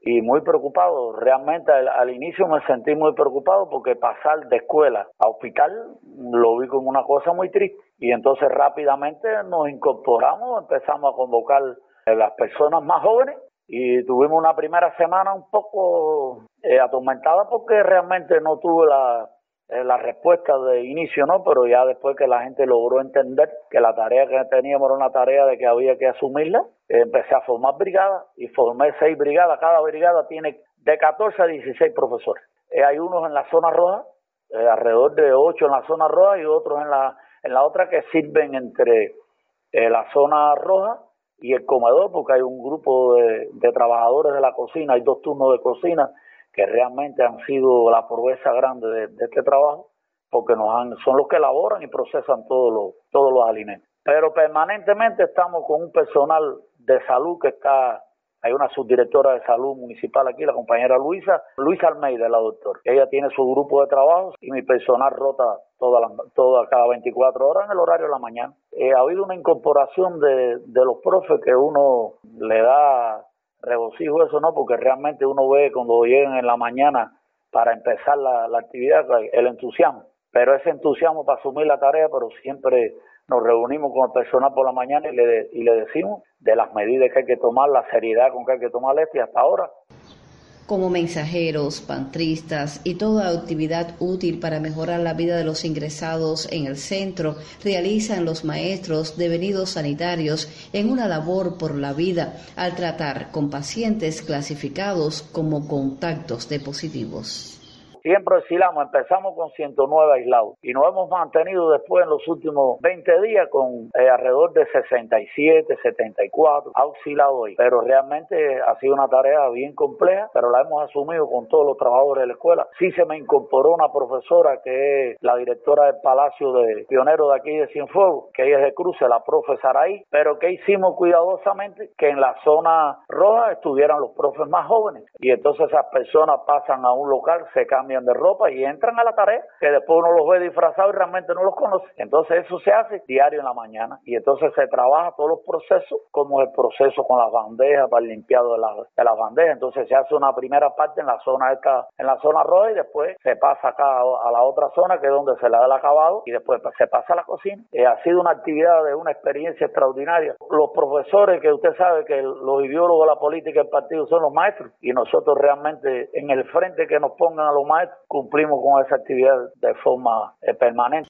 y muy preocupado. Realmente al inicio me sentí muy preocupado porque pasar de escuela a hospital lo vi como una cosa muy triste. Y entonces rápidamente nos incorporamos, empezamos a convocar a las personas más jóvenes y tuvimos una primera semana un poco atormentada porque realmente no tuve la respuesta de inicio, ¿no? Pero ya después que la gente logró entender que la tarea que teníamos era una tarea de que había que asumirla, empecé a formar brigadas y formé 6 brigadas. Cada brigada tiene de 14 a 16 profesores. Hay unos en la zona roja, alrededor de 8 en la zona roja y otros en la otra que sirven entre la zona roja y el comedor, porque hay un grupo de trabajadores de la cocina, hay 2 turnos de cocina que realmente han sido la proeza grande de este trabajo, porque son los que elaboran y procesan todos los alimentos. Pero permanentemente estamos con un personal de salud que hay una subdirectora de salud municipal aquí, la compañera Luisa Almeida, la doctora. Ella tiene su grupo de trabajo y mi personal rota cada 24 horas en el horario de la mañana. Ha habido una incorporación de los profes que uno le da regocijo, eso no, porque realmente uno ve cuando llegan en la mañana para empezar la actividad, el entusiasmo. Pero ese entusiasmo para asumir la tarea, pero siempre nos reunimos con el personal por la mañana y le decimos de las medidas que hay que tomar, la seriedad con que hay que tomar esto y hasta ahora. Como mensajeros, pantristas y toda actividad útil para mejorar la vida de los ingresados en el centro, realizan los maestros devenidos sanitarios en una labor por la vida al tratar con pacientes clasificados como contactos de positivos. Siempre oscilamos, empezamos con 109 aislados y nos hemos mantenido después en los últimos 20 días con alrededor de 67, 74, ha oscilado ahí. Pero realmente ha sido una tarea bien compleja, pero la hemos asumido con todos los trabajadores de la escuela. Sí se me incorporó una profesora que es la directora del Palacio de Pioneros de aquí de Cienfuegos, que ella es de Cruce, la profe Saraí, pero que hicimos cuidadosamente que en la zona roja estuvieran los profes más jóvenes y entonces esas personas pasan a un local, se cambian de ropa y entran a la tarea, que después uno los ve disfrazados y realmente no los conoce. Entonces eso se hace diario en la mañana y entonces se trabaja todos los procesos, como el proceso con las bandejas para el limpiado de las bandejas. Entonces se hace una primera parte en la zona roja y después se pasa acá a la otra zona, que es donde se le da el acabado, y después se pasa a la cocina. Ha sido una actividad de una experiencia extraordinaria. Los profesores, que usted sabe que los ideólogos de la política del partido son los maestros, y nosotros realmente en el frente que nos pongan a los maestros cumplimos con esa actividad de forma permanente.